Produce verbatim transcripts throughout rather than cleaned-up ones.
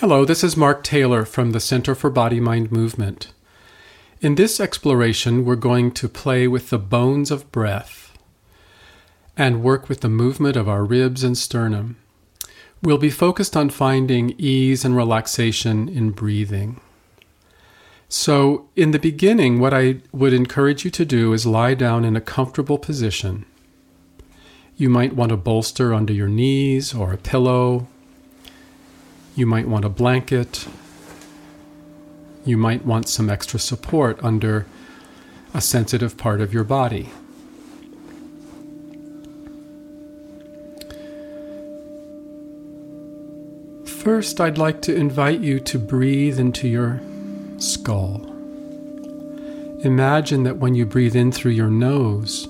Hello, this is Mark Taylor from the Center for Body-Mind Movement. In this exploration, we're going to play with the bones of breath and work with the movement of our ribs and sternum. We'll be focused on finding ease and relaxation in breathing. So, in the beginning, what I would encourage you to do is lie down in a comfortable position. You might want a bolster under your knees or a pillow. You might want a blanket. You might want some extra support under a sensitive part of your body. First, I'd like to invite you to breathe into your skull. Imagine that when you breathe in through your nose,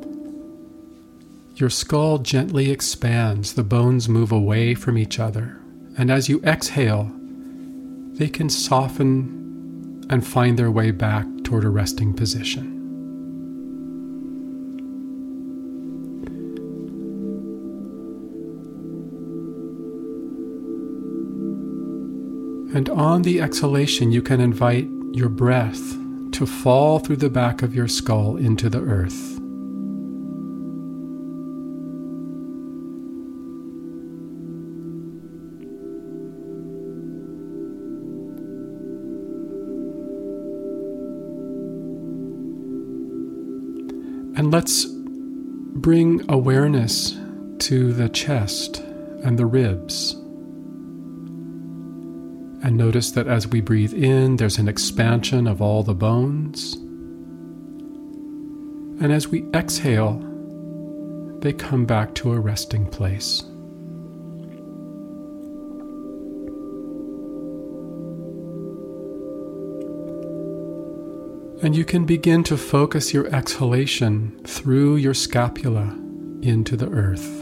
your skull gently expands, the bones move away from each other. And as you exhale, they can soften and find their way back toward a resting position. And on the exhalation, you can invite your breath to fall through the back of your skull into the earth. And let's bring awareness to the chest and the ribs. And notice that as we breathe in, there's an expansion of all the bones. And as we exhale, they come back to a resting place. And you can begin to focus your exhalation through your scapula into the earth.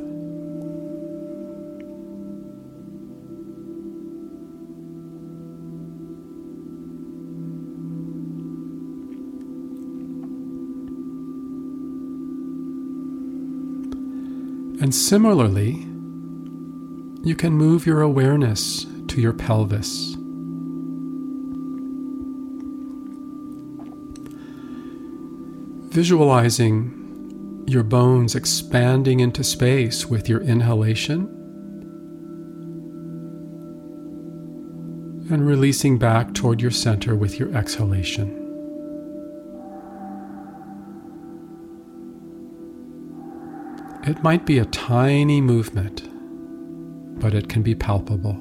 And similarly, you can move your awareness to your pelvis. Visualizing your bones expanding into space with your inhalation and releasing back toward your center with your exhalation. It might be a tiny movement, but it can be palpable.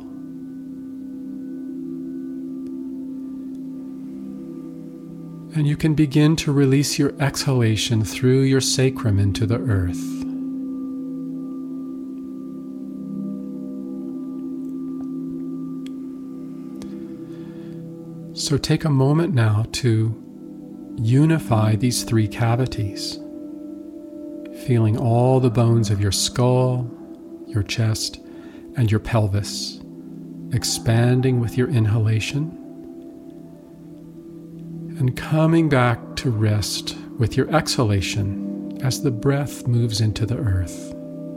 And you can begin to release your exhalation through your sacrum into the earth. So take a moment now to unify these three cavities, feeling all the bones of your skull, your chest, and your pelvis expanding with your inhalation, and coming back to rest with your exhalation as the breath moves into the earth.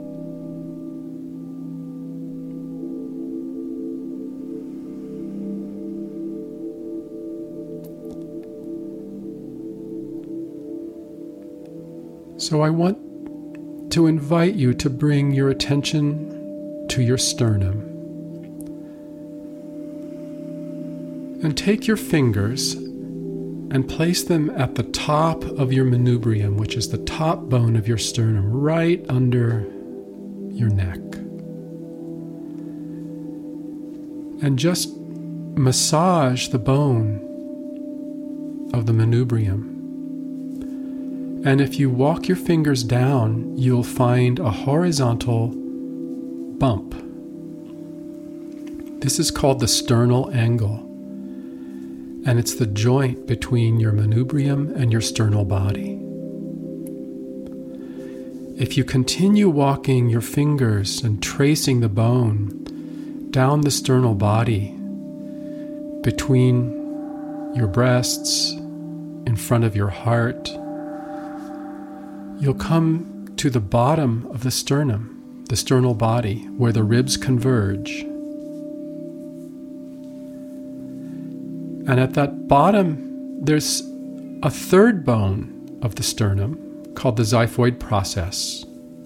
So I want to invite you to bring your attention to your sternum. And take your fingers and place them at the top of your manubrium, which is the top bone of your sternum, right under your neck. And just massage the bone of the manubrium. And if you walk your fingers down, you'll find a horizontal bump. This is called the sternal angle. And it's the joint between your manubrium and your sternal body. If you continue walking your fingers and tracing the bone down the sternal body, between your breasts, in front of your heart, you'll come to the bottom of the sternum, the sternal body, where the ribs converge. And at that bottom, there's a third bone of the sternum called the xiphoid process.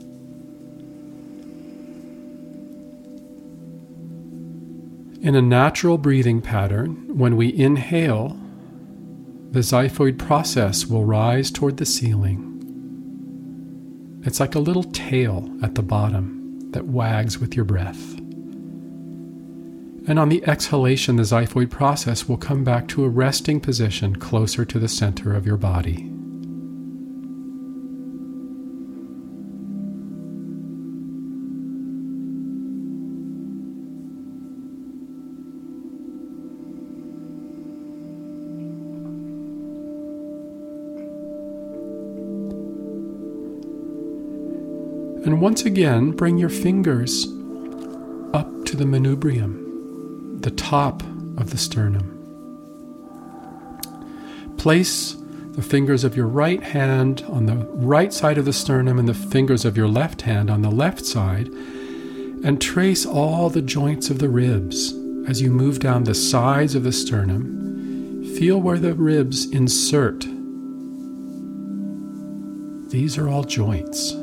In a natural breathing pattern, when we inhale, the xiphoid process will rise toward the ceiling. It's like a little tail at the bottom that wags with your breath. And on the exhalation, the xiphoid process will come back to a resting position closer to the center of your body. And once again, bring your fingers up to the manubrium, the top of the sternum. Place the fingers of your right hand on the right side of the sternum and the fingers of your left hand on the left side, and trace all the joints of the ribs as you move down the sides of the sternum. Feel where the ribs insert. These are all joints.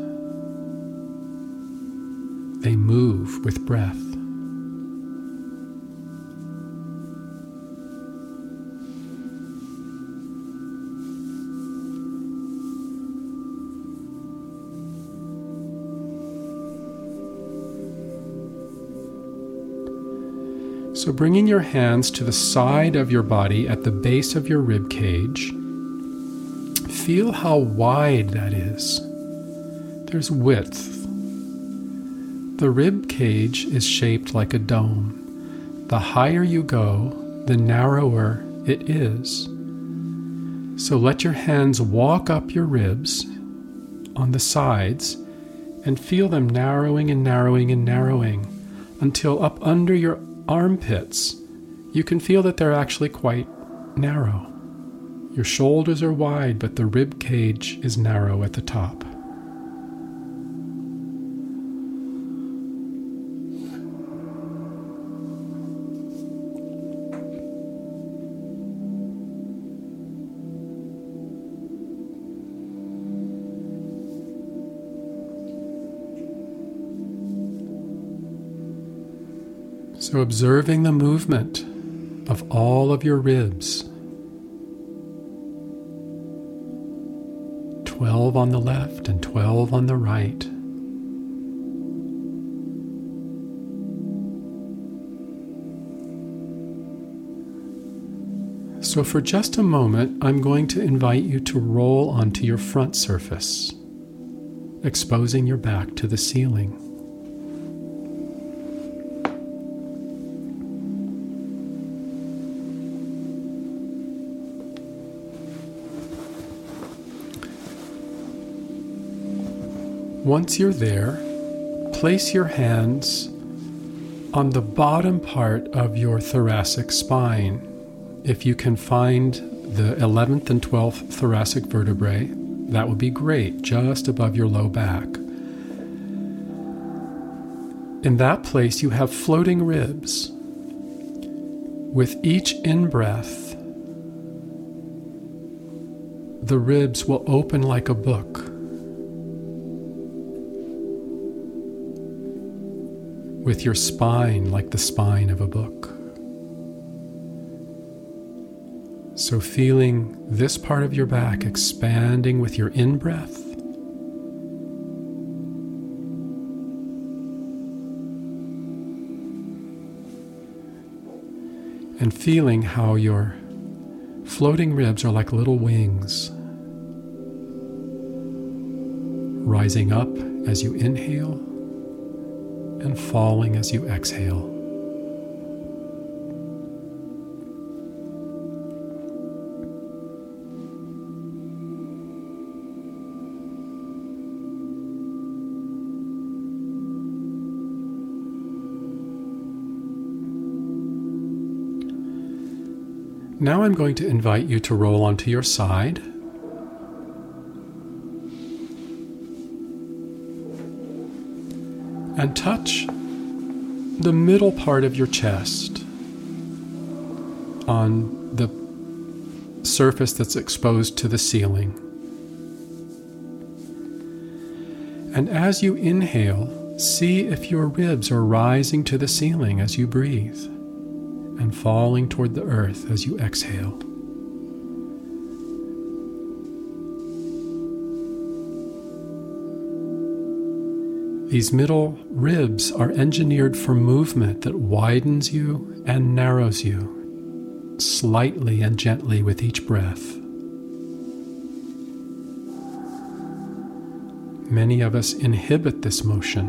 They move with breath. So bringing your hands to the side of your body at the base of your rib cage, feel how wide that is. There's width. The rib cage is shaped like a dome. The higher you go, the narrower it is. So let your hands walk up your ribs on the sides and feel them narrowing and narrowing and narrowing until up under your armpits, you can feel that they're actually quite narrow. Your shoulders are wide, but the rib cage is narrow at the top. So observing the movement of all of your ribs. Twelve on the left and twelve on the right. So for just a moment, I'm going to invite you to roll onto your front surface, exposing your back to the ceiling. Once you're there, place your hands on the bottom part of your thoracic spine. If you can find the eleventh and twelfth thoracic vertebrae, that would be great, just above your low back. In that place, you have floating ribs. With each in-breath, the ribs will open like a book. With your spine like the spine of a book. So feeling this part of your back expanding with your in-breath, and feeling how your floating ribs are like little wings, rising up as you inhale and falling as you exhale. Now I'm going to invite you to roll onto your side. And touch the middle part of your chest. on the surface that's exposed to the ceiling. And as you inhale, see if your ribs are rising to the ceiling as you breathe and falling toward the earth as you exhale. These middle ribs are engineered for movement that widens you and narrows you slightly and gently with each breath. Many of us inhibit this motion.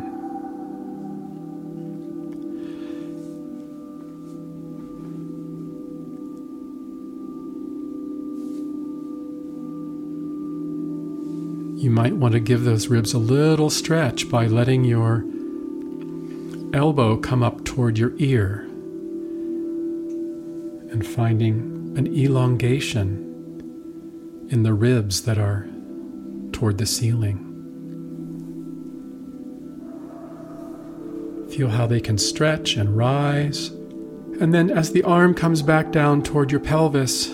You might want to give those ribs a little stretch by letting your elbow come up toward your ear and finding an elongation in the ribs that are toward the ceiling. Feel how they can stretch and rise. And then as the arm comes back down toward your pelvis,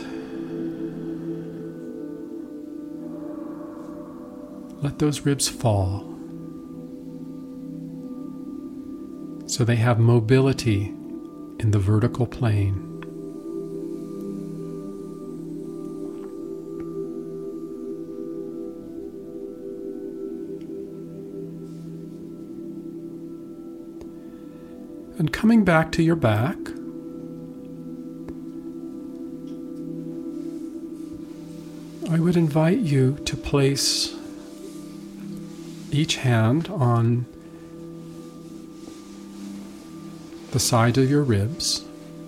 let those ribs fall so they have mobility in the vertical plane. And coming back to your back, I would invite you to place each hand on the side of your ribs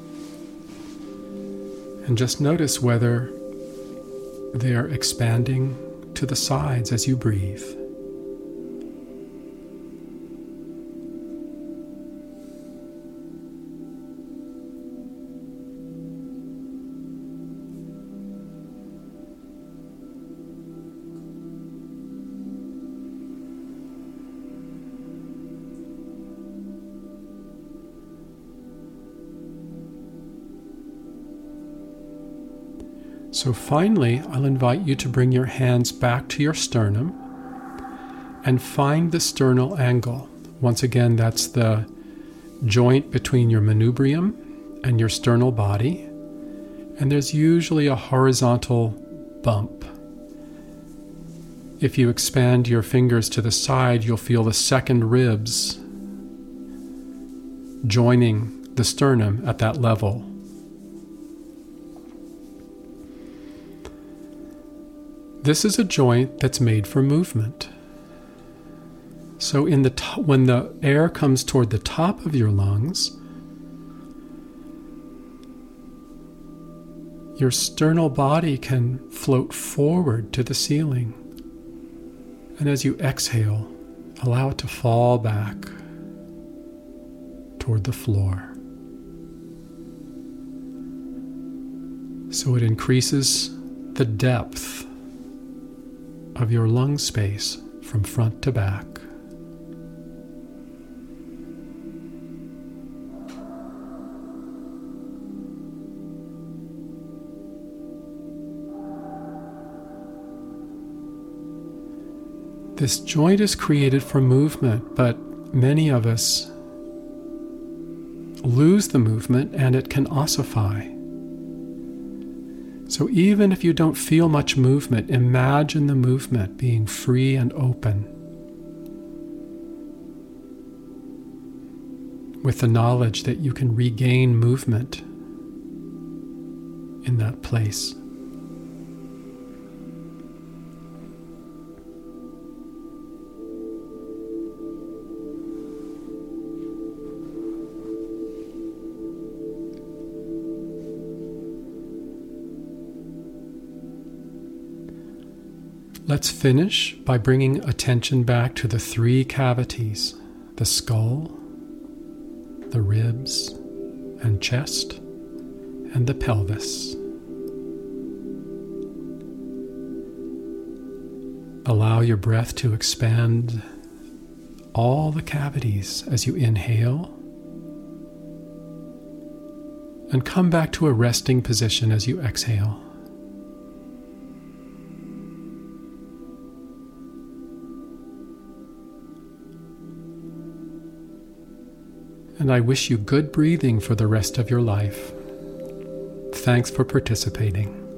and just notice whether they are expanding to the sides as you breathe. So finally, I'll invite you to bring your hands back to your sternum and find the sternal angle. Once again, that's the joint between your manubrium and your sternal body. And there's usually a horizontal bump. If you expand your fingers to the side, you'll feel the second ribs joining the sternum at that level. This is a joint that's made for movement. So in the to- when the air comes toward the top of your lungs, your sternal body can float forward to the ceiling. And as you exhale, allow it to fall back toward the floor. So it increases the depth of your lung space from front to back. This joint is created for movement, but many of us lose the movement and it can ossify. So even if you don't feel much movement, imagine the movement being free and open, with the knowledge that you can regain movement in that place. Let's finish by bringing attention back to the three cavities, the skull, the ribs and chest, and the pelvis. Allow your breath to expand all the cavities as you inhale and come back to a resting position as you exhale. And I wish you good breathing for the rest of your life. Thanks for participating.